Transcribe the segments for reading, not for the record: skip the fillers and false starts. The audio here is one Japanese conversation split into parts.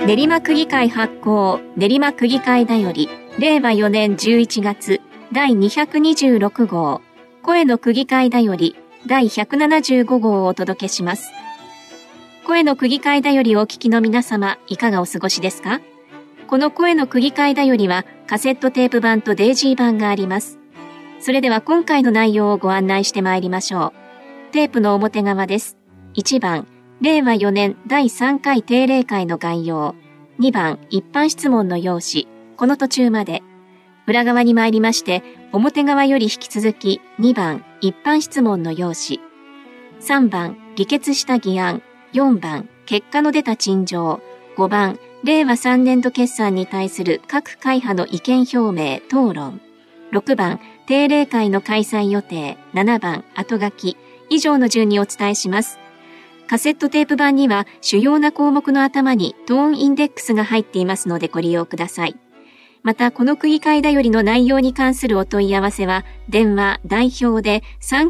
練馬区議会発行練馬区議会だより令和4年11月第226号声の区議会だより第175号をお届けします。声の区議会だよりをお聞きの皆様、いかがお過ごしですか？この声の区議会だよりはカセットテープ版とデイジー版があります。それでは今回の内容をご案内してまいりましょう。テープの表側です。1番、令和4年第3回定例会の概要。2番、一般質問の用紙。この途中まで。裏側に参りまして、表側より引き続き2番、一般質問の用紙。3番、議決した議案。4番、結果の出た陳情。5番、令和3年度決算に対する各会派の意見表明、討論。6番、定例会の開催予定。7番、後書き。以上の順にお伝えします。カセットテープ版には主要な項目の頭にトーンインデックスが入っていますのでご利用ください。また、この区議会だよりの内容に関するお問い合わせは、電話代表で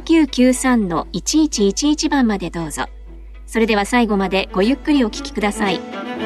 3993-1111 番までどうぞ。それでは最後までごゆっくりお聞きください。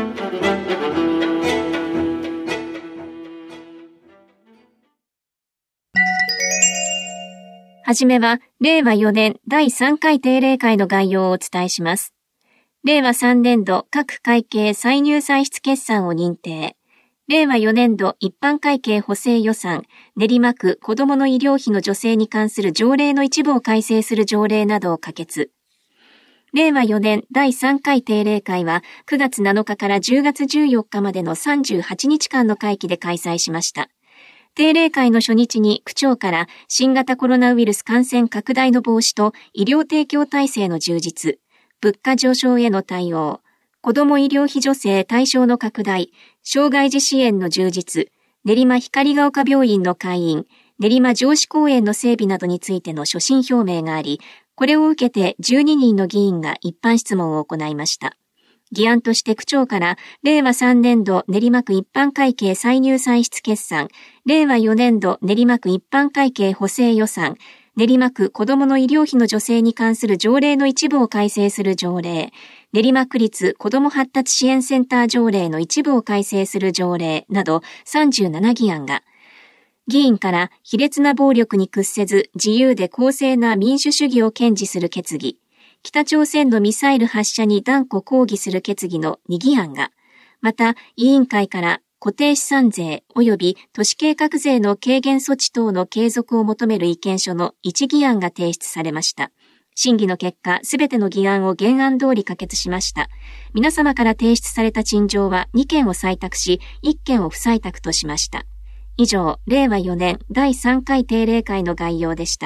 はじめは、令和4年第3回定例会の概要をお伝えします。令和3年度各会計歳入歳出決算を認定。令和4年度一般会計補正予算、練馬区子どもの医療費の助成に関する条例の一部を改正する条例などを可決。令和4年第3回定例会は9月7日から10月14日までの38日間の会期で開催しました。定例会の初日に区長から新型コロナウイルス感染拡大の防止と医療提供体制の充実、物価上昇への対応、子ども医療費助成対象の拡大、障害児支援の充実、練馬光が丘病院の開院、練馬城址公園の整備などについての所信表明があり、これを受けて12人の議員が一般質問を行いました。議案として区長から令和3年度練馬区一般会計歳入歳出決算、令和4年度練馬区一般会計補正予算、練馬区子どもの医療費の助成に関する条例の一部を改正する条例、練馬区立子ども発達支援センター条例の一部を改正する条例など37議案が、議員から卑劣な暴力に屈せず自由で公正な民主主義を堅持する決議、北朝鮮のミサイル発射に断固抗議する決議の2議案が、また委員会から固定資産税及び都市計画税の軽減措置等の継続を求める意見書の1議案が提出されました。審議の結果、すべての議案を原案通り可決しました。皆様から提出された陳情は2件を採択し、1件を不採択としました。以上、令和4年第3回定例会の概要でした。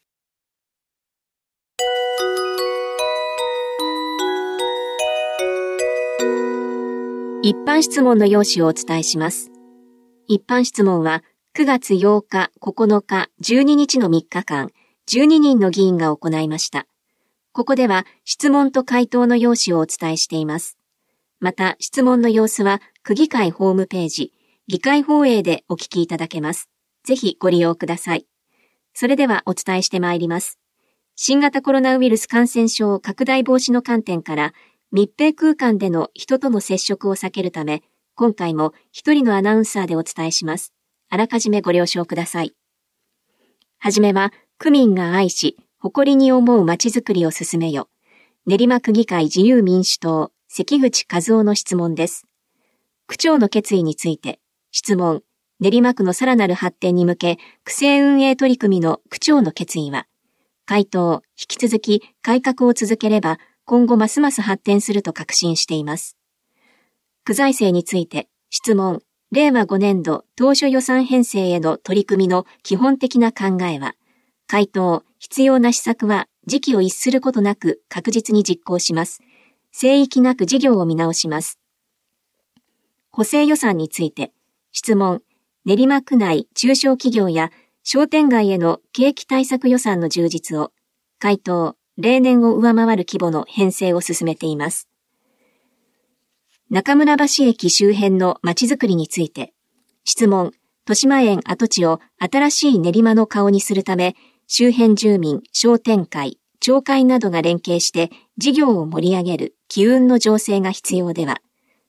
一般質問の用紙をお伝えします。一般質問は9月8日、9日、12日の3日間、12人の議員が行いました。ここでは質問と回答の用紙をお伝えしています。また質問の様子は区議会ホームページ、議会放映でお聞きいただけます。ぜひご利用ください。それではお伝えしてまいります。新型コロナウイルス感染症拡大防止の観点から密閉空間での人との接触を避けるため、今回も一人のアナウンサーでお伝えします。あらかじめご了承ください。はじめは、区民が愛し、誇りに思うまちづくりを進めよ。練馬区議会自由民主党、関口和夫の質問です。区長の決意について、質問、練馬区のさらなる発展に向け、区政運営取り組みの区長の決意は、回答、引き続き改革を続ければ、今後ますます発展すると確信しています。区財政について質問、令和5年度当初予算編成への取り組みの基本的な考えは、回答、必要な施策は時期を逸することなく確実に実行します。聖域なく事業を見直します。補正予算について質問、練馬区内中小企業や商店街への景気対策予算の充実を、回答、例年を上回る規模の編成を進めています。中村橋駅周辺のまちづくりについて、質問、豊島園跡地を新しい練馬の顔にするため、周辺住民、商店会、町会などが連携して事業を盛り上げる機運の醸成が必要では、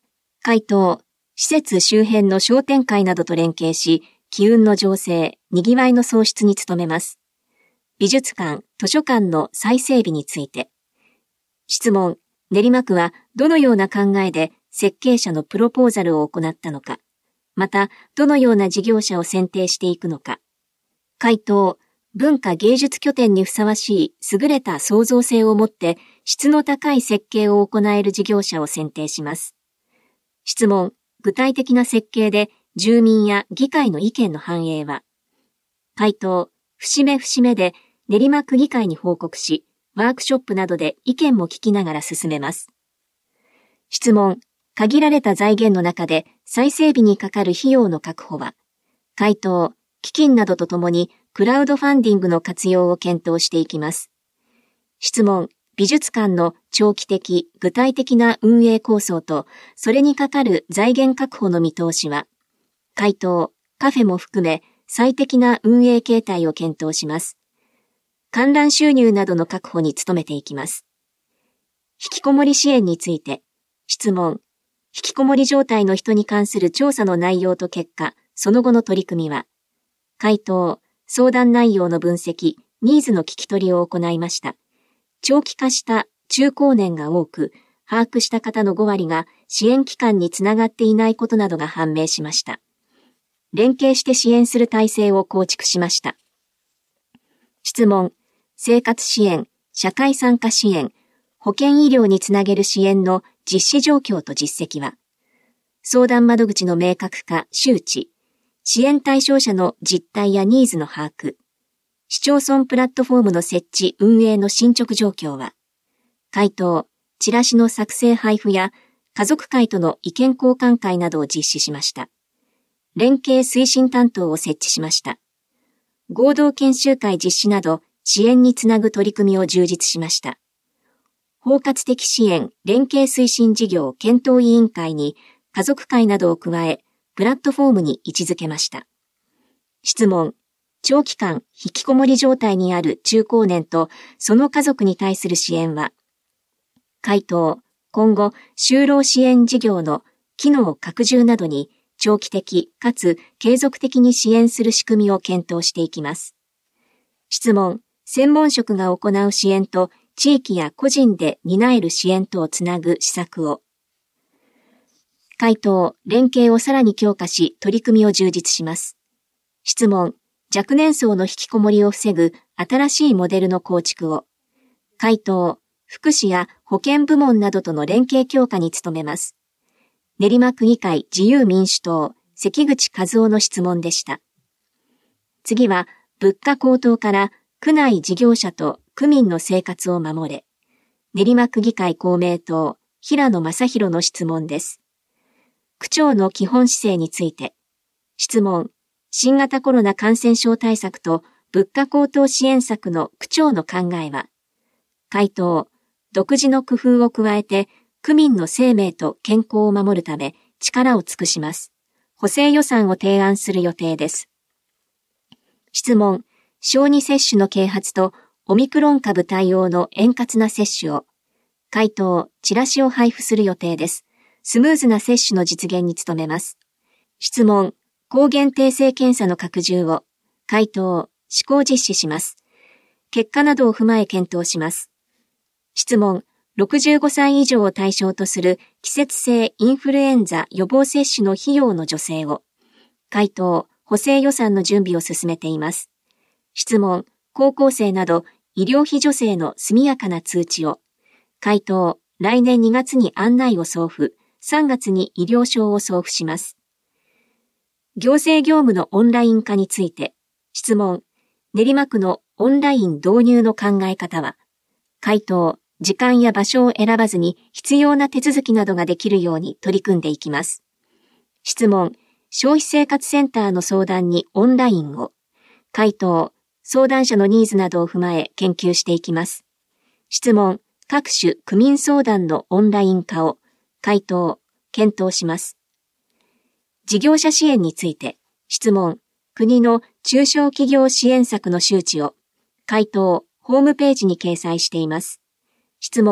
回答、施設周辺の商店会などと連携し、機運の醸成、賑わいの創出に努めます。美術館、図書館の再整備について。質問、練馬区はどのような考えで設計者のプロポーザルを行ったのか、またどのような事業者を選定していくのか。回答、文化芸術拠点にふさわしい優れた創造性を持って質の高い設計を行える事業者を選定します。質問、具体的な設計で住民や議会の意見の反映は。回答、節目節目で練馬区議会に報告し、ワークショップなどで意見も聞きながら進めます。質問、限られた財源の中で再整備にかかる費用の確保は。回答、基金などとともにクラウドファンディングの活用を検討していきます。質問、美術館の長期的、具体的な運営構想と、それにかかる財源確保の見通しは。回答、カフェも含め最適な運営形態を検討します。観覧収入などの確保に努めていきます。引きこもり支援について、質問、引きこもり状態の人に関する調査の内容と結果、その後の取り組みは。回答、相談内容の分析、ニーズの聞き取りを行いました。長期化した中高年が多く、把握した方の5割が支援機関につながっていないことなどが判明しました。連携して支援する体制を構築しました。質問、生活支援、社会参加支援、保健医療につなげる支援の実施状況と実績は、相談窓口の明確化、周知、支援対象者の実態やニーズの把握、市町村プラットフォームの設置・運営の進捗状況は、回答、チラシの作成配布や家族会との意見交換会などを実施しました。連携推進担当を設置しました。合同研修会実施など支援につなぐ取り組みを充実しました。包括的支援連携推進事業検討委員会に家族会などを加え、プラットフォームに位置づけました。質問、長期間引きこもり状態にある中高年とその家族に対する支援は。回答、今後就労支援事業の機能拡充などに長期的かつ継続的に支援する仕組みを検討していきます。質問、専門職が行う支援と地域や個人で担える支援とをつなぐ施策を。回答、連携をさらに強化し取り組みを充実します。質問、若年層の引きこもりを防ぐ新しいモデルの構築を。回答、福祉や保健部門などとの連携強化に努めます。練馬区議会自由民主党、関口和夫の質問でした。次は、物価高騰から区内事業者と区民の生活を守れ。練馬区議会公明党、平野正宏の質問です。区長の基本姿勢について。質問、新型コロナ感染症対策と物価高騰支援策の区長の考えは。回答、独自の工夫を加えて、区民の生命と健康を守るため力を尽くします。補正予算を提案する予定です。質問、小児接種の啓発とオミクロン株対応の円滑な接種を。回答、チラシを配布する予定です。スムーズな接種の実現に努めます。質問、抗原定性検査の拡充を。回答、試行実施します。結果などを踏まえ検討します。質問、65歳以上を対象とする季節性インフルエンザ予防接種の費用の助成を。回答、補正予算の準備を進めています。質問、高校生など医療費助成の速やかな通知を。回答、来年2月に案内を送付、3月に医療証を送付します。行政業務のオンライン化について。質問、練馬区のオンライン導入の考え方は。回答、時間や場所を選ばずに必要な手続きなどができるように取り組んでいきます。質問、消費生活センターの相談にオンラインを。回答、相談者のニーズなどを踏まえ研究していきます。質問、各種区民相談のオンライン化を。回答、検討します。事業者支援について。質問、国の中小企業支援策の周知を。回答、ホームページに掲載しています。質問、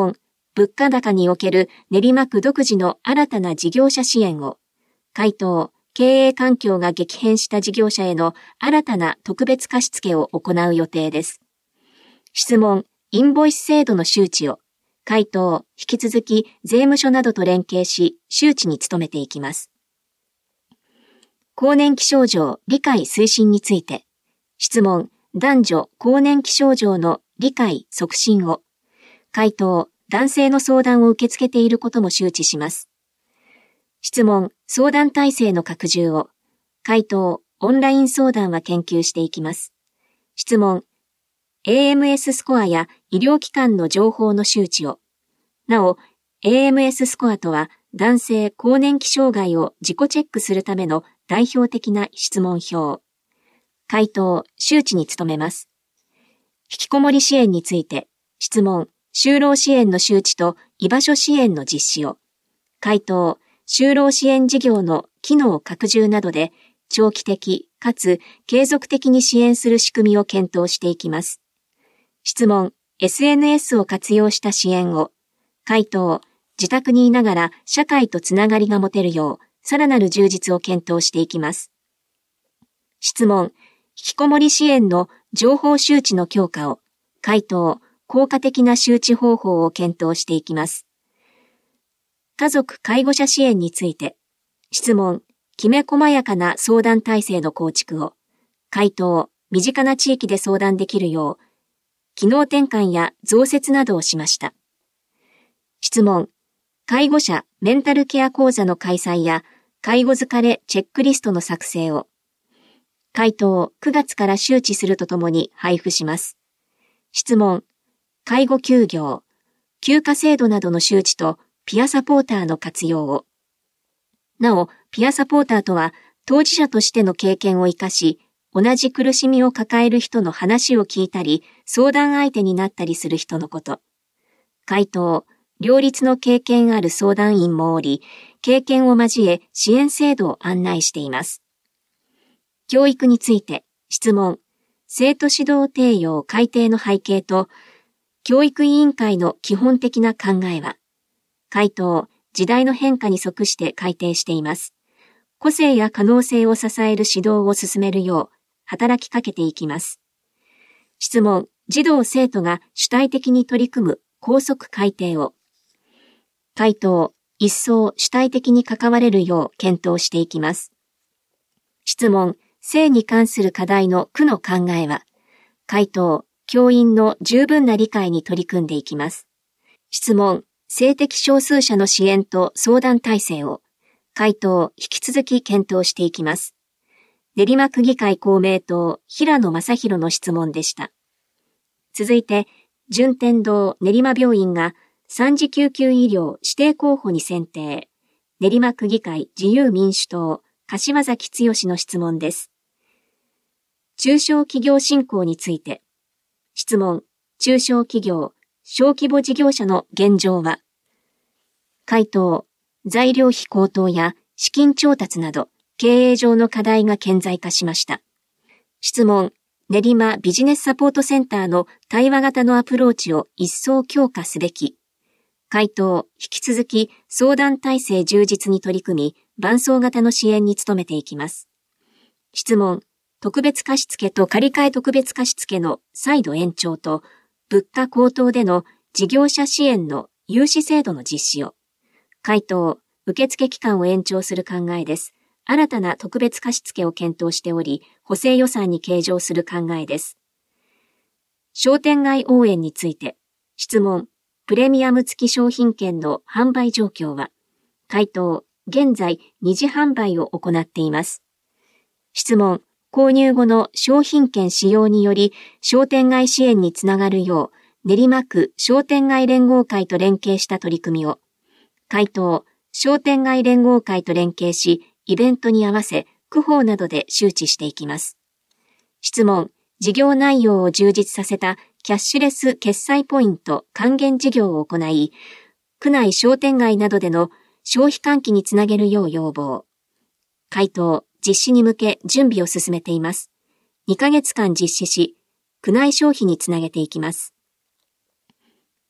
物価高における練馬区独自の新たな事業者支援を、回答、経営環境が激変した事業者への新たな特別貸付を行う予定です。質問、インボイス制度の周知を、回答、引き続き税務署などと連携し、周知に努めていきます。更年期症状理解推進について、質問、男女更年期症状の理解促進を、回答、男性の相談を受け付けていることも周知します。質問、相談体制の拡充を、回答、オンライン相談は研究していきます。質問、AMS スコアや医療機関の情報の周知を、なお、AMS スコアとは男性更年期障害を自己チェックするための代表的な質問票。回答、周知に努めます。引きこもり支援について、質問、就労支援の周知と居場所支援の実施を、回答、就労支援事業の機能拡充などで長期的かつ継続的に支援する仕組みを検討していきます。質問、SNS を活用した支援を、回答、自宅にいながら社会とつながりが持てるよう、さらなる充実を検討していきます。質問、引きこもり支援の情報周知の強化を、回答、効果的な周知方法を検討していきます。家族介護者支援について、質問、きめ細やかな相談体制の構築を、回答、身近な地域で相談できるよう、機能転換や増設などをしました。質問、介護者メンタルケア講座の開催や介護疲れチェックリストの作成を、回答を9月から周知するとともに配布します。質問、介護休業、休暇制度などの周知とピアサポーターの活用を。なお、ピアサポーターとは当事者としての経験を生かし、同じ苦しみを抱える人の話を聞いたり、相談相手になったりする人のこと。回答、両立の経験ある相談員もおり、経験を交え支援制度を案内しています。教育について、質問、生徒指導提要改定の背景と、教育委員会の基本的な考えは、回答、時代の変化に即して改定しています。個性や可能性を支える指導を進めるよう、働きかけていきます。質問、児童生徒が主体的に取り組む校則改定を。回答、一層主体的に関われるよう検討していきます。質問、性に関する課題の区の考えは。回答、教員の十分な理解に取り組んでいきます。質問、性的少数者の支援と相談体制を。回答、引き続き検討していきます。練馬区議会公明党、平野正宏の質問でした。続いて、順天堂練馬病院が3次救急医療指定候補に選定。練馬区議会自由民主党、柏崎剛の質問です。中小企業振興について。質問、中小企業、小規模事業者の現状は。回答、材料費高騰や資金調達など経営上の課題が顕在化しました。質問、練馬ビジネスサポートセンターの対話型のアプローチを一層強化すべき。回答、引き続き相談体制充実に取り組み、伴走型の支援に努めていきます。質問、特別貸付と借換特別貸付の再度延長と、物価高騰での事業者支援の融資制度の実施を。回答、受付期間を延長する考えです。新たな特別貸付を検討しており、補正予算に計上する考えです。商店街応援について、質問、プレミアム付き商品券の販売状況は。回答、現在二次販売を行っています。質問、購入後の商品券使用により商店街支援につながるよう練馬区商店街連合会と連携した取り組みを。回答、商店街連合会と連携しイベントに合わせ区報などで周知していきます。質問、事業内容を充実させたキャッシュレス決済ポイント還元事業を行い、区内商店街などでの消費喚起につなげるよう要望。回答、実施に向け準備を進めています。2ヶ月間実施し、区内消費につなげていきます。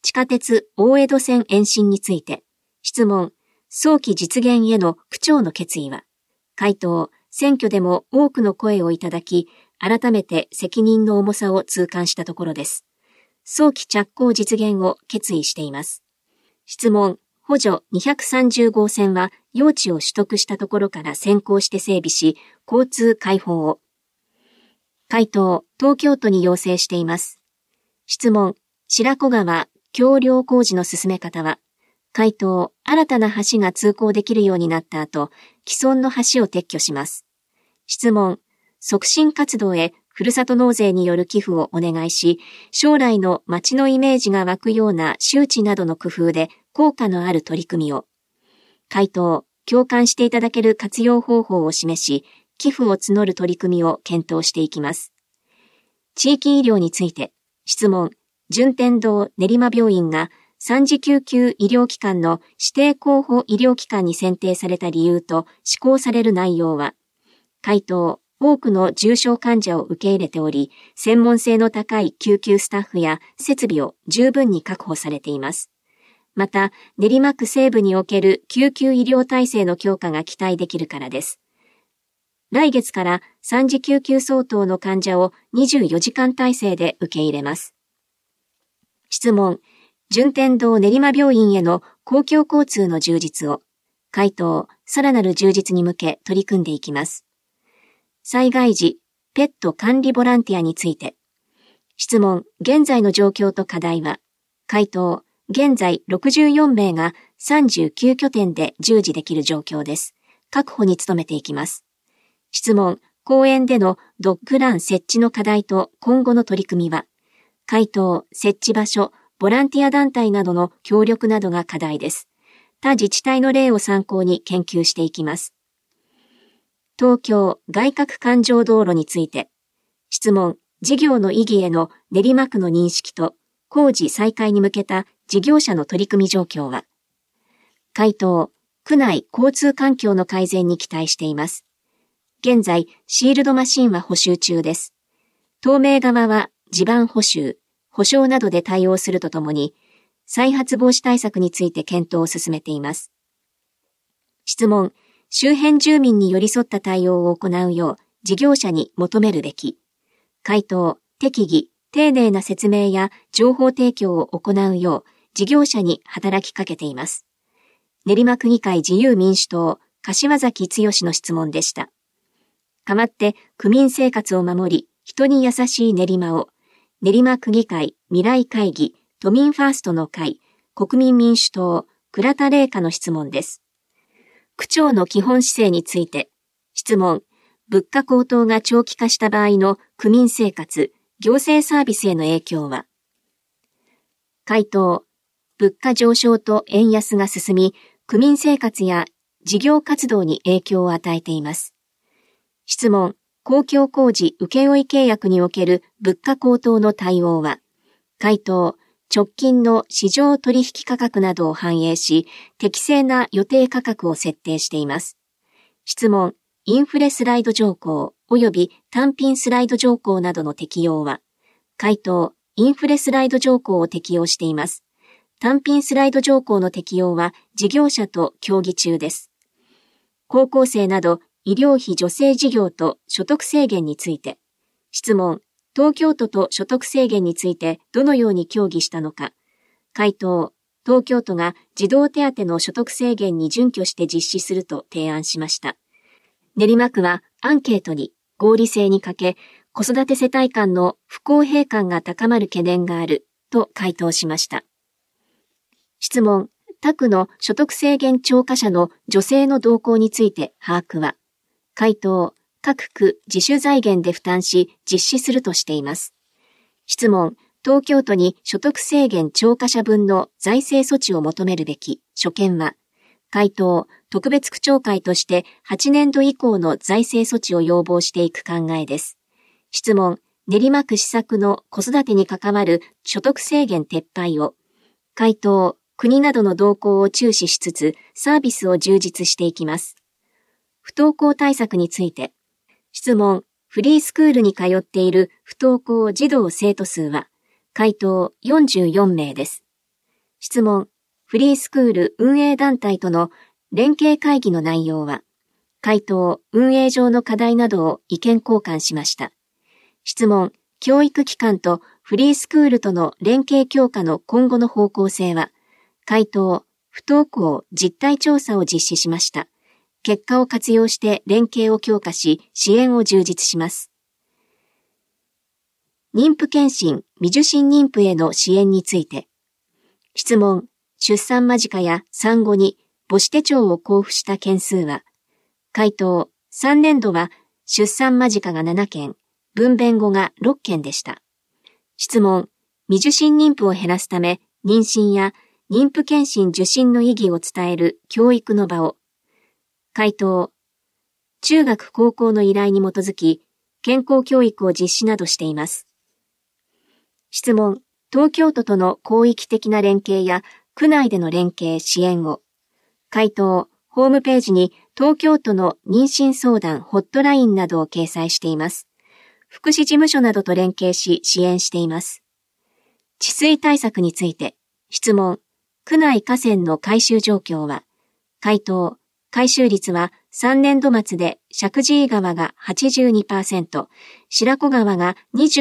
地下鉄大江戸線延伸について、質問、早期実現への区長の決意は、回答、選挙でも多くの声をいただき、改めて責任の重さを痛感したところです。早期着工実現を決意しています。質問、補助230号線は用地を取得したところから先行して整備し、交通開放を。回答、東京都に要請しています。質問、白子川橋梁工事の進め方は、回答、新たな橋が通行できるようになった後、既存の橋を撤去します。質問、促進活動へふるさと納税による寄付をお願いし、将来の町のイメージが湧くような周知などの工夫で効果のある取り組みを。回答、共感していただける活用方法を示し、寄付を募る取り組みを検討していきます。地域医療について、質問、順天堂練馬病院が3次救急医療機関の指定候補医療機関に選定された理由と施行される内容は、回答、多くの重症患者を受け入れており、専門性の高い救急スタッフや設備を十分に確保されています。また、練馬区西部における救急医療体制の強化が期待できるからです。来月から3次救急相当の患者を24時間体制で受け入れます。質問、順天堂練馬病院への公共交通の充実を。回答、さらなる充実に向け取り組んでいきます。災害時、ペット管理ボランティアについて。質問、現在の状況と課題は。回答、現在64名が39拠点で従事できる状況です。確保に努めていきます。質問、公園でのドッグラン設置の課題と今後の取り組みは。回答、設置場所、ボランティア団体などの協力などが課題です。他自治体の例を参考に研究していきます。東京外郭環状道路について、質問、事業の意義への練馬区の認識と工事再開に向けた事業者の取り組み状況は。回答、区内交通環境の改善に期待しています。現在、シールドマシンは補修中です。東名側は地盤補修、保証などで対応するとともに、再発防止対策について検討を進めています。質問、周辺住民に寄り添った対応を行うよう事業者に求めるべき。回答、適宜、丁寧な説明や情報提供を行うよう事業者に働きかけています。練馬区議会自由民主党、柏崎剛の質問でした。かまって区民生活を守り、人に優しい練馬を、練馬区議会未来会議、都民ファーストの会、国民民主党、倉田玲香の質問です。区長の基本姿勢について、質問、物価高騰が長期化した場合の区民生活、行政サービスへの影響は。回答、物価上昇と円安が進み、区民生活や事業活動に影響を与えています。質問、公共工事請負契約における物価高騰の対応は。回答、直近の市場取引価格などを反映し、適正な予定価格を設定しています。質問、インフレスライド条項及び単品スライド条項などの適用は。回答、インフレスライド条項を適用しています。単品スライド条項の適用は事業者と協議中です。高校生など医療費助成事業と所得制限について。質問、東京都と所得制限についてどのように協議したのか。回答、東京都が児童手当の所得制限に準拠して実施すると提案しました。練馬区はアンケートに合理性に欠け、子育て世帯間の不公平感が高まる懸念があると回答しました。質問、他区の所得制限超過者の女性の動向について把握は。回答、各区自主財源で負担し実施するとしています。質問、東京都に所得制限超過者分の財政措置を求めるべき所見は。回答、特別区長会として8年度以降の財政措置を要望していく考えです。質問、練馬区施策の子育てに関わる所得制限撤廃を。回答、国などの動向を注視しつつサービスを充実していきます。不登校対策について。質問、フリースクールに通っている不登校児童生徒数は。回答、44名です。 質問、フリースクール運営団体との連携会議の内容は、回答、運営上の課題などを意見交換しました。質問、教育機関とフリースクールとの連携強化の今後の方向性は、回答、不登校実態調査を実施しました。結果を活用して連携を強化し、支援を充実します。妊婦健診、未受診妊婦への支援について。質問、出産間近や産後に母子手帳を交付した件数は、回答、3年度は出産間近が7件、分娩後が6件でした。質問、未受診妊婦を減らすため、妊娠や妊婦健診受診の意義を伝える教育の場を。回答、中学高校の依頼に基づき、健康教育を実施などしています。質問、東京都との広域的な連携や区内での連携支援を。回答、ホームページに東京都の妊娠相談ホットラインなどを掲載しています。福祉事務所などと連携し支援しています。治水対策について、質問、区内河川の改修状況は。回答、改修率は3年度末で石神井川が 82%、白子川が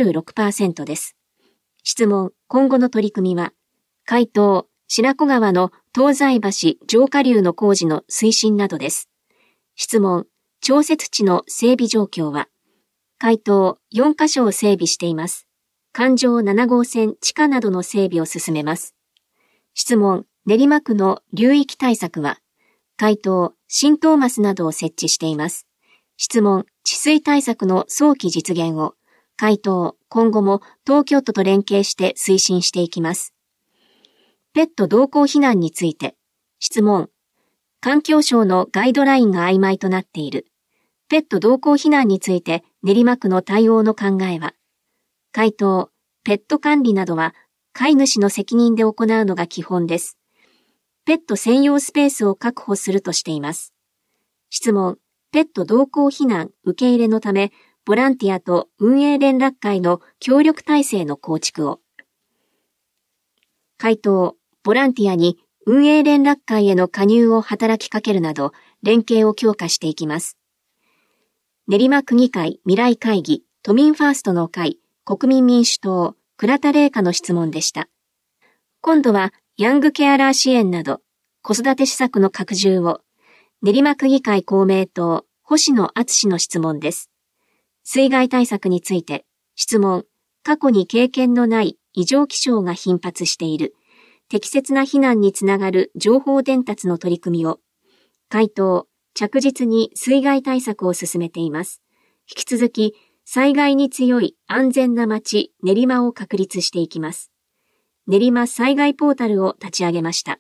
26% です。質問、今後の取り組みは。回答、白子川の東西橋上下流の工事の推進などです。質問、調節池の整備状況は。回答、4カ所を整備しています。環状7号線地下などの整備を進めます。質問、練馬区の流域対策は。回答、浸透マスなどを設置しています。質問、治水対策の早期実現を。回答、今後も東京都と連携して推進していきます。ペット同行避難について。質問、環境省のガイドラインが曖昧となっている。ペット同行避難について練馬区の対応の考えは。回答、ペット管理などは飼い主の責任で行うのが基本です。ペット専用スペースを確保するとしています。質問、ペット同行避難受け入れのため、ボランティアと運営連絡会の協力体制の構築を。回答、ボランティアに運営連絡会への加入を働きかけるなど、連携を強化していきます。練馬区議会未来会議都民ファーストの会国民民主党倉田玲香の質問でした。今度はヤングケアラー支援など子育て施策の拡充を。練馬区議会公明党星野敦の質問です。水害対策について、質問、過去に経験のない異常気象が頻発している。適切な避難につながる情報伝達の取り組みを。回答、着実に水害対策を進めています。引き続き、災害に強い安全な街、練馬を確立していきます。練馬災害ポータルを立ち上げました。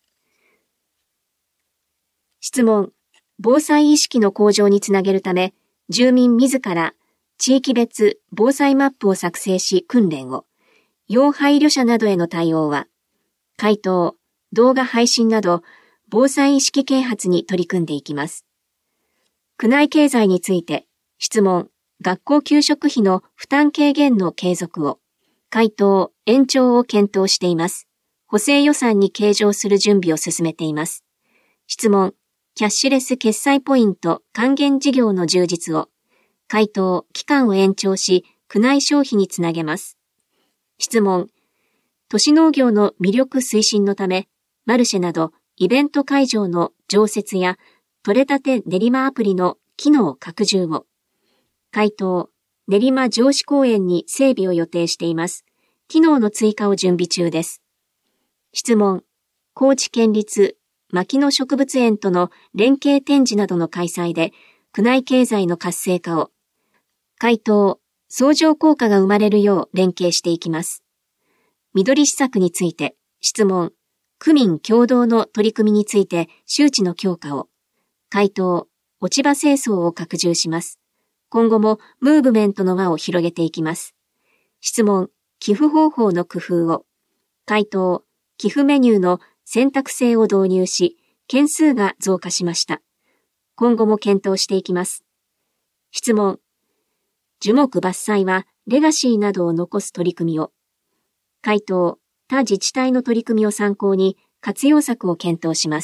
質問、防災意識の向上につなげるため、住民自ら地域別防災マップを作成し訓練を。要配慮者などへの対応は。回答、動画配信など防災意識啓発に取り組んでいきます。区内経済について、質問、学校給食費の負担軽減の継続を。回答、延長を検討しています。補正予算に計上する準備を進めています。質問、キャッシュレス決済ポイント還元事業の充実を。回答、期間を延長し、区内消費につなげます。質問、都市農業の魅力推進のため、マルシェなどイベント会場の常設や取れたて練馬アプリの機能拡充を。回答、練馬城址公園に整備を予定しています。機能の追加を準備中です。質問、高知県立牧野植物園との連携展示などの開催で、区内経済の活性化を。回答、相乗効果が生まれるよう連携していきます。緑施策について、質問、区民共同の取り組みについて周知の強化を。回答、落ち葉清掃を拡充します。今後もムーブメントの輪を広げていきます。質問、寄付方法の工夫を。回答、寄付メニューの選択制を導入し、件数が増加しました。今後も検討していきます。質問、樹木伐採はレガシーなどを残す取り組みを。回答、 他自治体の取り組みを参考に活用策を検討します。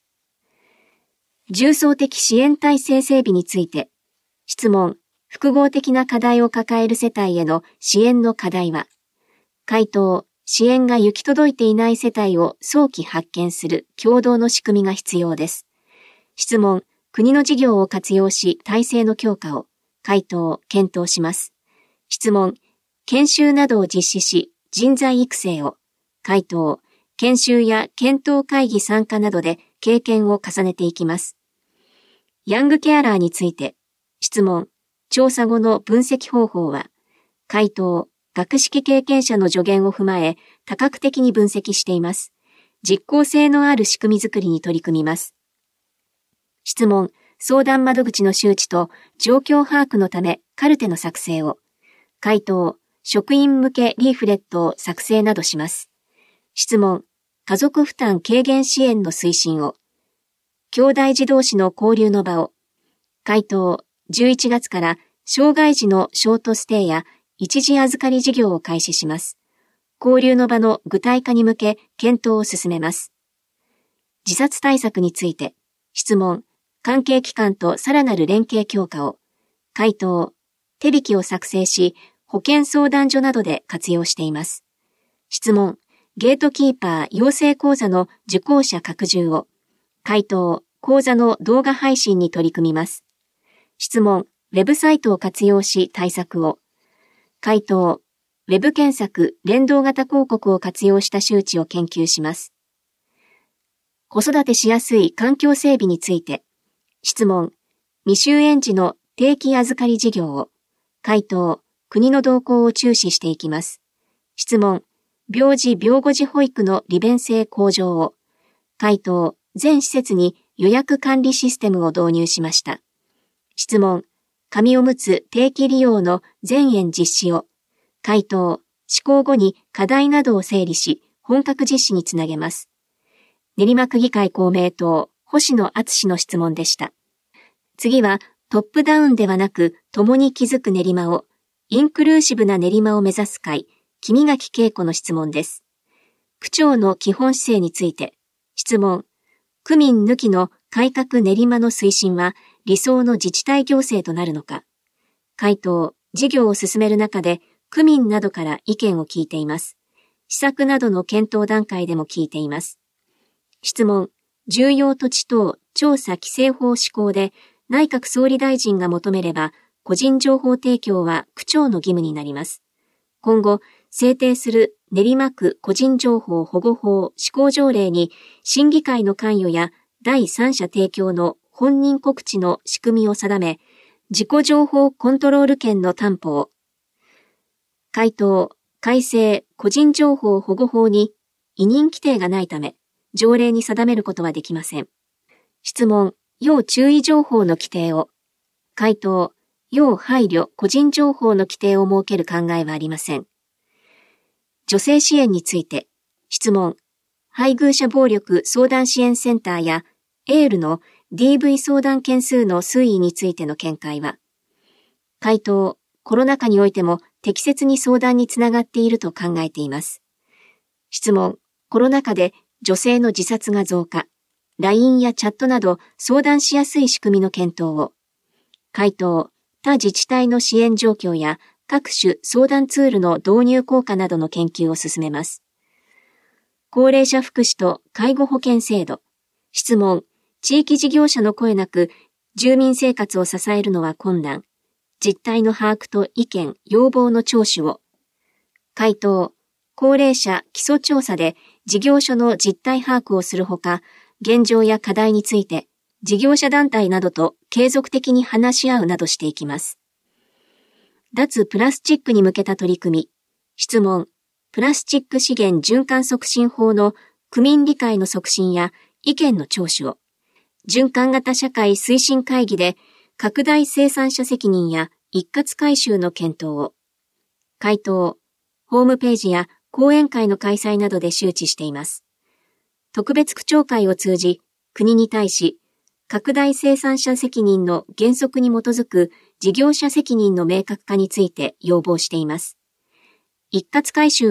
重層的支援体制整備について、質問、複合的な課題を抱える世帯への支援の課題は、回答、支援が行き届いていない世帯を早期発見する共同の仕組みが必要です。質問、国の事業を活用し体制の強化を、回答、検討します。質問、研修などを実施し人材育成を、回答、研修や検討会議参加などで経験を重ねていきます。ヤングケアラーについて、質問、調査後の分析方法は、回答、学識経験者の助言を踏まえ、多角的に分析しています。実効性のある仕組みづくりに取り組みます。質問、相談窓口の周知と状況把握のためカルテの作成を、回答、職員向けリーフレットを作成などします。質問、家族負担軽減支援の推進を、兄弟児同士の交流の場を、回答、11月から障害児のショートステイや一時預かり事業を開始します。交流の場の具体化に向け検討を進めます。自殺対策について、質問、関係機関とさらなる連携強化を、回答、手引きを作成し、保健相談所などで活用しています。質問、ゲートキーパー養成講座の受講者拡充を、回答、講座の動画配信に取り組みます。質問、ウェブサイトを活用し対策を、回答、ウェブ検索、連動型広告を活用した周知を研究します。子育てしやすい環境整備について、質問、未就園児の定期預かり事業を、回答、国の動向を注視していきます。質問、病児病後児保育の利便性向上を、回答、全施設に予約管理システムを導入しました。質問、紙おむつ定期利用の全園実施を、回答、施行後に課題などを整理し、本格実施につなげます。練馬区議会公明党、星野敦の質問でした。次は、トップダウンではなく、共に築く練馬を、インクルーシブな練馬を目指す会、君垣恵子の質問です。区長の基本姿勢について、質問、区民抜きの改革練馬の推進は理想の自治体行政となるのか。回答、事業を進める中で区民などから意見を聞いています。施策などの検討段階でも聞いています。質問、重要土地等調査規制法施行で内閣総理大臣が求めれば個人情報提供は区長の義務になります。今後、制定する練馬区個人情報保護法施行条例に審議会の関与や第三者提供の本人告知の仕組みを定め、自己情報コントロール権の担保を、回答、改正個人情報保護法に委任規定がないため、条例に定めることはできません。質問、要注意情報の規定を、回答、要配慮個人情報の規定を設ける考えはありません。女性支援について、質問、配偶者暴力相談支援センターやエールの DV 相談件数の推移についての見解は、回答、コロナ禍においても適切に相談につながっていると考えています。質問、コロナ禍で女性の自殺が増加、LINE やチャットなど相談しやすい仕組みの検討を、回答、他自治体の支援状況や各種相談ツールの導入効果などの研究を進めます。高齢者福祉と介護保険制度。質問、地域事業者の声なく住民生活を支えるのは困難。実態の把握と意見、要望の聴取を。回答、高齢者基礎調査で事業所の実態把握をするほか、現状や課題について事業者団体などと継続的に話し合うなどしていきます。脱プラスチックに向けた取り組み。質問、プラスチック資源循環促進法の区民理解の促進や意見の聴取を、循環型社会推進会議で拡大生産者責任や一括回収の検討を、回答、ホームページや講演会の開催などで周知しています。特別区長会を通じ、国に対し、拡大生産者責任の原則に基づく事業者責任の明確化について要望しています。一括回収は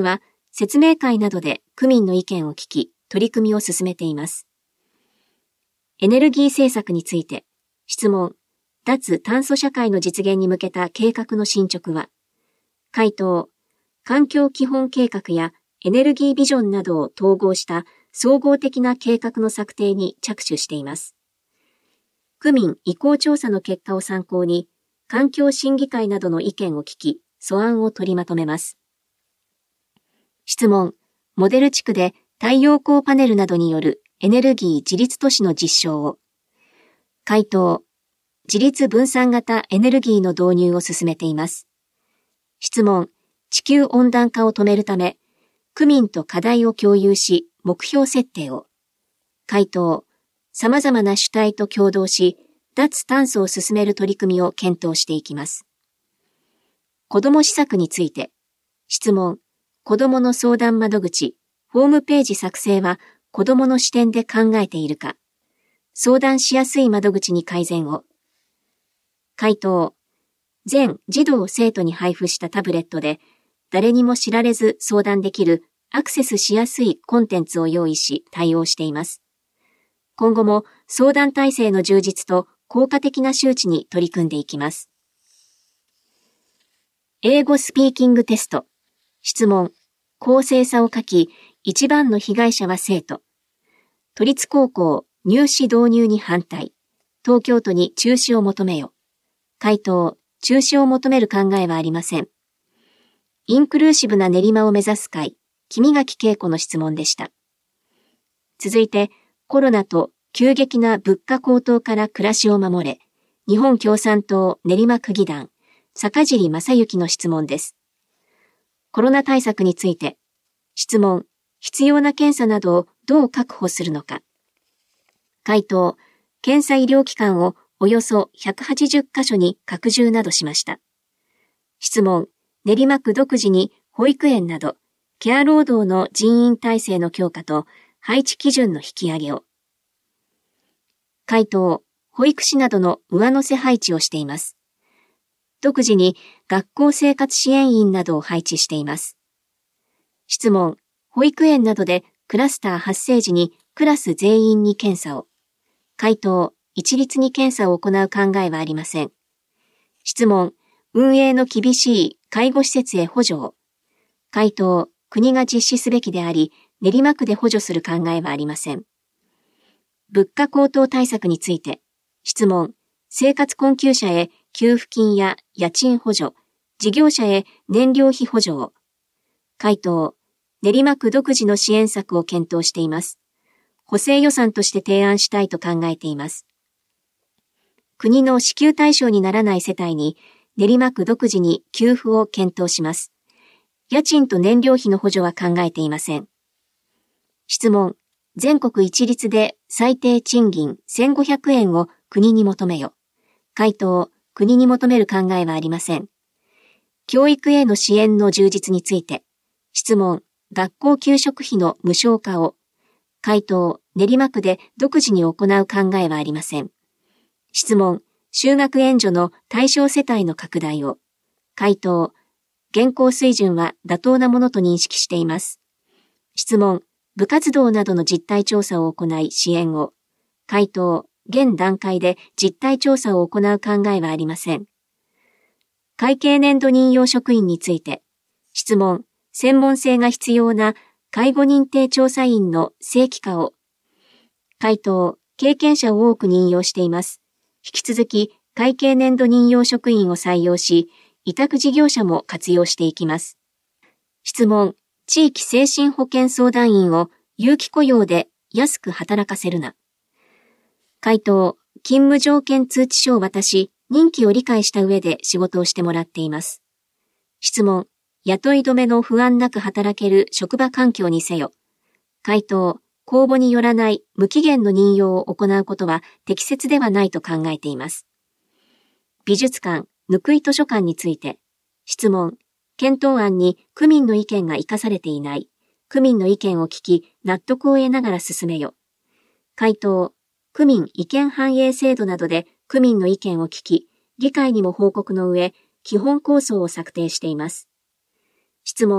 説明会などで区民の意見を聞き、取り組みを進めています。エネルギー政策について、質問、脱炭素社会の実現に向けた計画の進捗は、回答、環境基本計画やエネルギービジョンなどを統合した総合的な計画の策定に着手しています。区民意向調査の結果を参考に、環境審議会などの意見を聞き、素案を取りまとめます。質問、モデル地区で太陽光パネルなどによるエネルギー自立都市の実証を。回答、自立分散型エネルギーの導入を進めています。質問、地球温暖化を止めるため、区民と課題を共有し、目標設定を。回答、様々な主体と協働し、脱炭素を進める取り組みを検討していきます。子ども施策について、質問、子どもの相談窓口、ホームページ作成は子どもの視点で考えているか、相談しやすい窓口に改善を。回答、全児童生徒に配布したタブレットで、誰にも知られず相談できるアクセスしやすいコンテンツを用意し対応しています。今後も相談体制の充実と効果的な周知に取り組んでいきます。英語スピーキングテスト。質問。公正さを書き、一番の被害者は生徒。都立高校入試導入に反対。東京都に中止を求めよ。回答。中止を求める考えはありません。インクルーシブな練馬を目指す会、君垣恵子の質問でした。続いて、コロナと急激な物価高騰から暮らしを守れ、日本共産党練馬区議団、坂尻正幸の質問です。コロナ対策について、質問、必要な検査などをどう確保するのか。回答、検査医療機関をおよそ180カ所に拡充などしました。質問、練馬区独自に保育園など、ケア労働の人員体制の強化と配置基準の引き上げを。回答、保育士などの上乗せ配置をしています。独自に学校生活支援員などを配置しています。質問、保育園などでクラスター発生時にクラス全員に検査を。回答、一律に検査を行う考えはありません。質問、運営の厳しい介護施設へ補助を。回答、国が実施すべきであり、練馬区で補助する考えはありません。物価高騰対策について、質問、生活困窮者へ給付金や家賃補助、事業者へ燃料費補助を。回答、練馬区独自の支援策を検討しています。補正予算として提案したいと考えています。国の支給対象にならない世帯に練馬区独自に給付を検討します。家賃と燃料費の補助は考えていません。質問、全国一律で最低賃金1500円を国に求めよ。回答、国に求める考えはありません。教育への支援の充実について、質問、学校給食費の無償化を。回答、練馬区で独自に行う考えはありません。質問、就学援助の対象世帯の拡大を。回答、現行水準は妥当なものと認識しています。質問、部活動などの実態調査を行い支援を。回答、現段階で実態調査を行う考えはありません。会計年度任用職員について、質問、専門性が必要な介護認定調査員の正規化を。回答、経験者を多く任用しています。引き続き会計年度任用職員を採用し、委託事業者も活用していきます。質問、地域精神保健相談員を有期雇用で安く働かせるな。回答、勤務条件通知書を渡し、任期を理解した上で仕事をしてもらっています。質問、雇い止めの不安なく働ける職場環境にせよ。回答、公募によらない無期限の任用を行うことは適切ではないと考えています。美術館、貫井図書館について、質問、検討案に区民の意見が生かされていない。区民の意見を聞き、納得を得ながら進めよ。回答、区民意見反映制度などで区民の意見を聞き、議会にも報告の上、基本構想を策定しています。質問、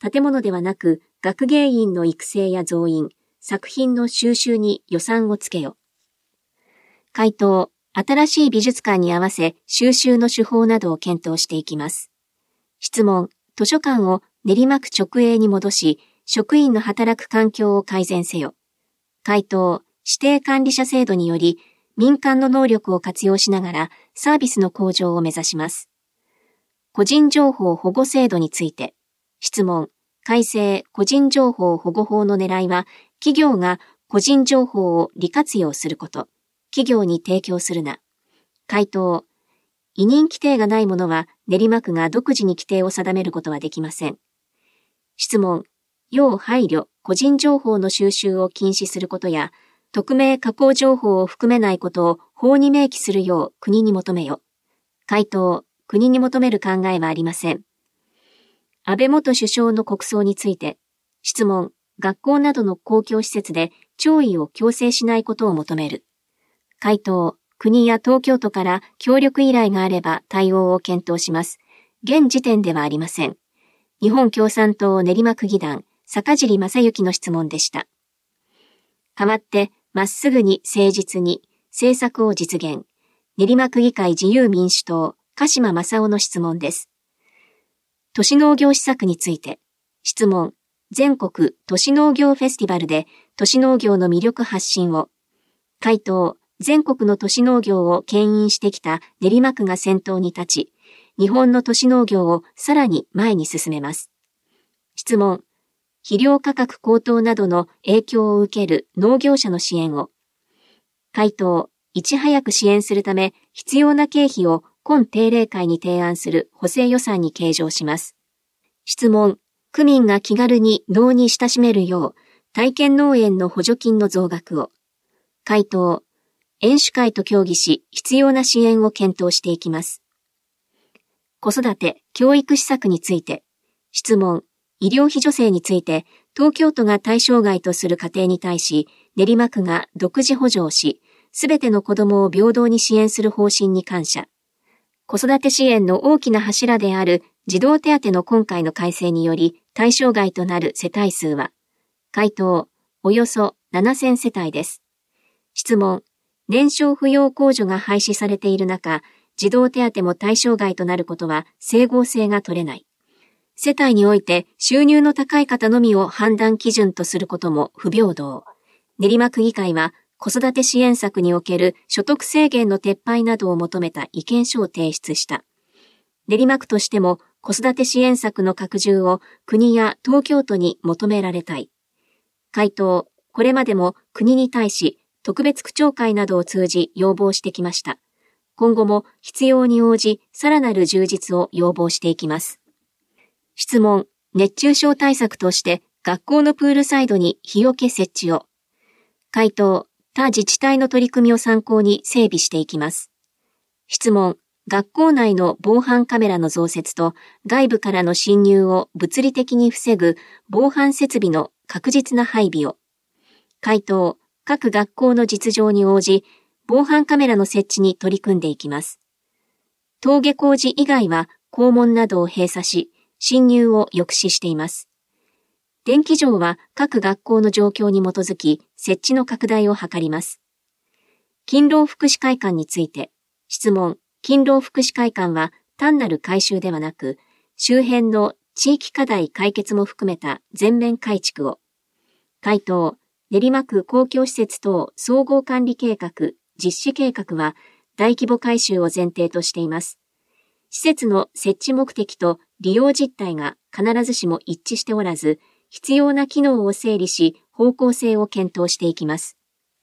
建物ではなく学芸員の育成や増員、作品の収集に予算をつけよ。回答、新しい美術館に合わせ収集の手法などを検討していきます。質問、図書館を練馬区直営に戻し、職員の働く環境を改善せよ。回答、指定管理者制度により、民間の能力を活用しながらサービスの向上を目指します。個人情報保護制度について、質問、改正個人情報保護法の狙いは、企業が個人情報を利活用すること、企業に提供するな。回答、委任規定がないものは練馬区が独自に規定を定めることはできません。質問、要配慮個人情報の収集を禁止することや、匿名加工情報を含めないことを法に明記するよう国に求めよ。回答、国に求める考えはありません。安倍元首相の国葬について、質問、学校などの公共施設で弔意を強制しないことを求める。回答、国や東京都から協力依頼があれば対応を検討します。現時点ではありません。日本共産党練馬区議団、坂尻正幸の質問でした。代わって、まっすぐに誠実に政策を実現。練馬区議会自由民主党、鹿島正夫の質問です。都市農業施策について、質問、全国都市農業フェスティバルで都市農業の魅力発信を。回答、全国の都市農業を牽引してきた練馬区が先頭に立ち、日本の都市農業をさらに前に進めます。質問、肥料価格高騰などの影響を受ける農業者の支援を。回答、いち早く支援するため必要な経費を今定例会に提案する補正予算に計上します。質問、区民が気軽に農に親しめるよう体験農園の補助金の増額を。回答、園主会と協議し必要な支援を検討していきます。子育て・教育施策について、質問、医療費助成について東京都が対象外とする家庭に対し練馬区が独自補助をし、すべての子どもを平等に支援する方針に感謝。子育て支援の大きな柱である児童手当の今回の改正により対象外となる世帯数は、回答、およそ7000世帯です。質問、年少扶養控除が廃止されている中、児童手当も対象外となることは整合性が取れない。世帯において収入の高い方のみを判断基準とすることも不平等。練馬区議会は子育て支援策における所得制限の撤廃などを求めた意見書を提出した。練馬区としても子育て支援策の拡充を国や東京都に求められたい。回答、これまでも国に対し特別区長会などを通じ要望してきました。今後も必要に応じさらなる充実を要望していきます。質問、熱中症対策として学校のプールサイドに日よけ設置を。回答、他自治体の取り組みを参考に整備していきます。質問、学校内の防犯カメラの増設と外部からの侵入を物理的に防ぐ防犯設備の確実な配備を。回答、各学校の実情に応じ、防犯カメラの設置に取り組んでいきます。登下校時以外は校門などを閉鎖し、侵入を抑止しています。電気錠は各学校の状況に基づき設置の拡大を図ります。勤労福祉会館について、質問、勤労福祉会館は単なる改修ではなく、周辺の地域課題解決も含めた全面改築を。回答、練馬区公共施設等総合管理計画、実施計画は大規模改修を前提としています。施設の設置目的と利用実態が必ずしも一致しておらず、必要な機能を整理し、方向性を検討していきます。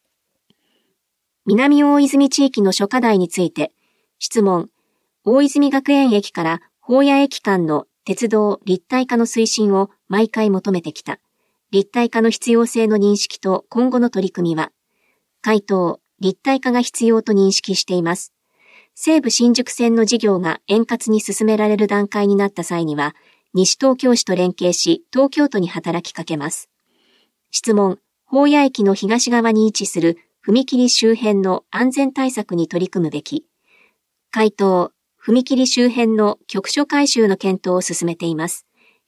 南大泉地域の諸課題について、質問、大泉学園駅から保谷駅間の鉄道立体化の推進を毎回求めてきた。立体化の必要性の認識と今後の取り組みは、回答、立体化が必要と認識しています。西武新宿線の事業が円滑に進められる段階になった際には、西東京市と連携し、東京都に働きかけます。質問、保谷駅の東側に位置する踏切周辺の安全対策に取り組むべき。回答、踏切周辺の局所改修の検討を進めています。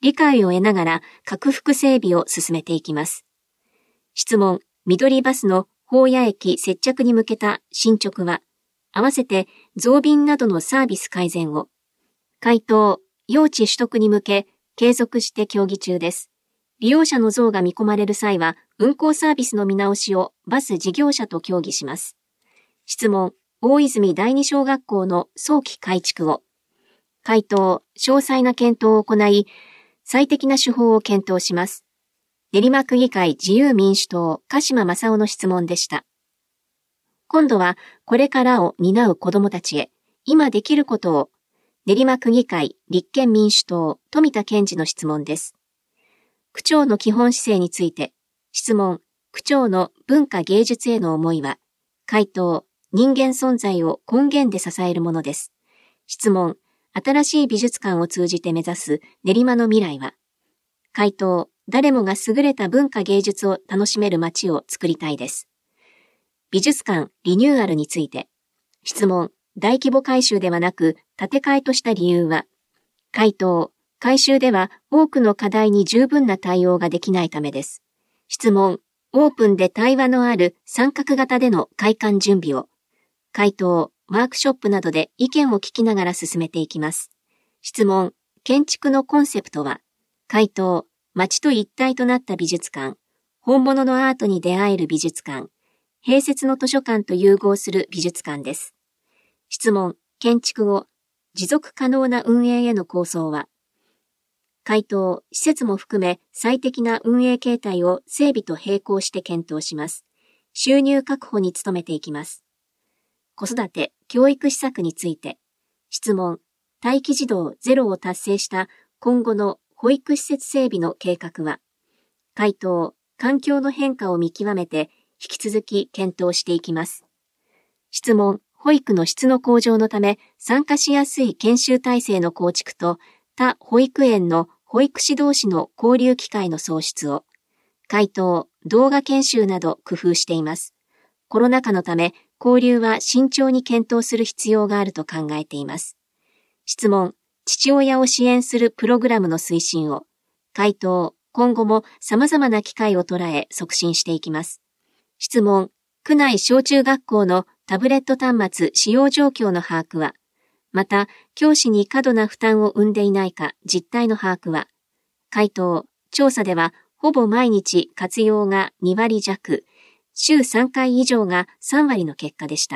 理解を得ながら拡幅整備を進めていきます。質問、緑バスの保谷駅接着に向けた進捗は、合わせて増便などのサービス改善を。回答、用地取得に向け継続して協議中です。利用者の増が見込まれる際は、運行サービスの見直しをバス事業者と協議します。質問、大泉第二小学校の早期改築を。回答、詳細な検討を行い、最適な手法を検討します。練馬区議会自由民主党、鹿島正夫の質問でした。今度は、これからを担う子どもたちへ、今できることを、練馬区議会立憲民主党、富田健次の質問です。区長の基本姿勢について、質問、区長の文化芸術への思いは、回答、人間存在を根源で支えるものです。質問、新しい美術館を通じて目指す練馬の未来は、回答、誰もが優れた文化芸術を楽しめる街を作りたいです。美術館リニューアルについて、質問、大規模改修ではなく建て替えとした理由は、回答、改修では多くの課題に十分な対応ができないためです。質問、オープンで対話のある三角型での開館準備を。回答、ワークショップなどで意見を聞きながら進めていきます。質問、建築のコンセプトは、回答、街と一体となった美術館、本物のアートに出会える美術館、併設の図書館と融合する美術館です。質問、建築後、持続可能な運営への構想は、回答、施設も含め最適な運営形態を整備と並行して検討します。収入確保に努めていきます。子育て、教育施策について、質問、待機児童ゼロを達成した今後の保育施設整備の計画は、回答、環境の変化を見極めて引き続き検討していきます。質問、保育の質の向上のため参加しやすい研修体制の構築と他保育園の保育士同士の交流機会の創出を。回答、動画研修など工夫しています。コロナ禍のため交流は慎重に検討する必要があると考えています。質問、父親を支援するプログラムの推進を。回答、今後も様々な機会を捉え促進していきます。質問、区内小中学校のタブレット端末使用状況の把握は、また教師に過度な負担を生んでいないか実態の把握は。回答、調査ではほぼ毎日活用が2割弱、週3回以上が3割の結果でした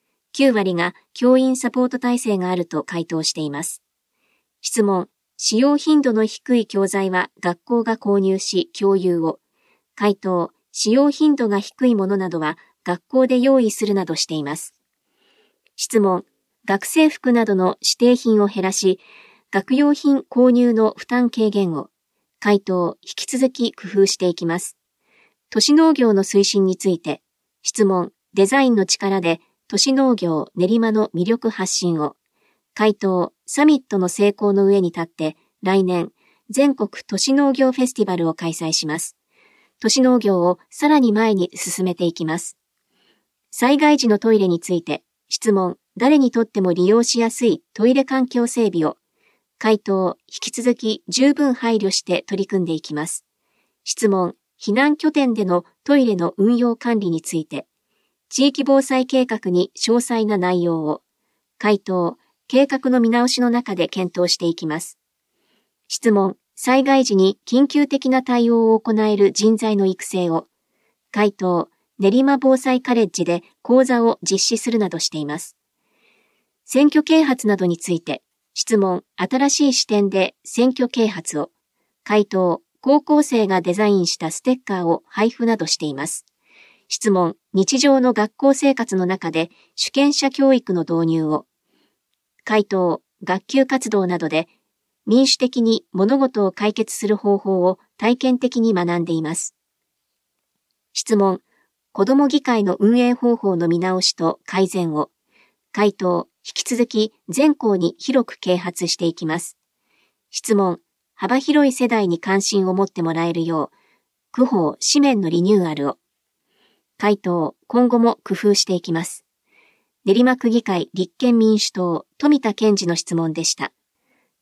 。9割が教員サポート体制があると回答しています。質問、使用頻度の低い教材は学校が購入し共有を。回答、使用頻度が低いものなどは学校で用意するなどしています。質問、学生服などの指定品を減らし、学用品購入の負担軽減を。回答、引き続き工夫していきます。都市農業の推進について、質問、デザインの力で都市農業練馬の魅力発信を。回答、サミットの成功の上に立って来年全国都市農業フェスティバルを開催します。都市農業をさらに前に進めていきます。災害時のトイレについて、質問、誰にとっても利用しやすいトイレ環境整備を。回答、引き続き十分配慮して取り組んでいきます。質問、避難拠点でのトイレの運用管理について、地域防災計画に詳細な内容を。回答、計画の見直しの中で検討していきます。質問、災害時に緊急的な対応を行える人材の育成を。回答、練馬防災カレッジで講座を実施するなどしています。選挙啓発などについて、質問、新しい視点で選挙啓発を。回答、高校生がデザインしたステッカーを配布などしています。質問、日常の学校生活の中で主権者教育の導入を。回答、学級活動などで民主的に物事を解決する方法を体験的に学んでいます。質問、子ども議会の運営方法の見直しと改善を。回答、引き続き全校に広く啓発していきます。質問、幅広い世代に関心を持ってもらえるよう、区法・紙面のリニューアルを。回答、今後も工夫していきます。練馬区議会立憲民主党富田健次の質問でした。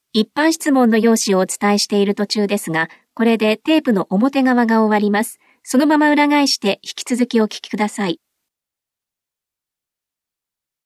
一般質問の用紙をお伝えしている途中ですが、これでテープの表側が終わります。そのまま裏返して引き続きお聞きください。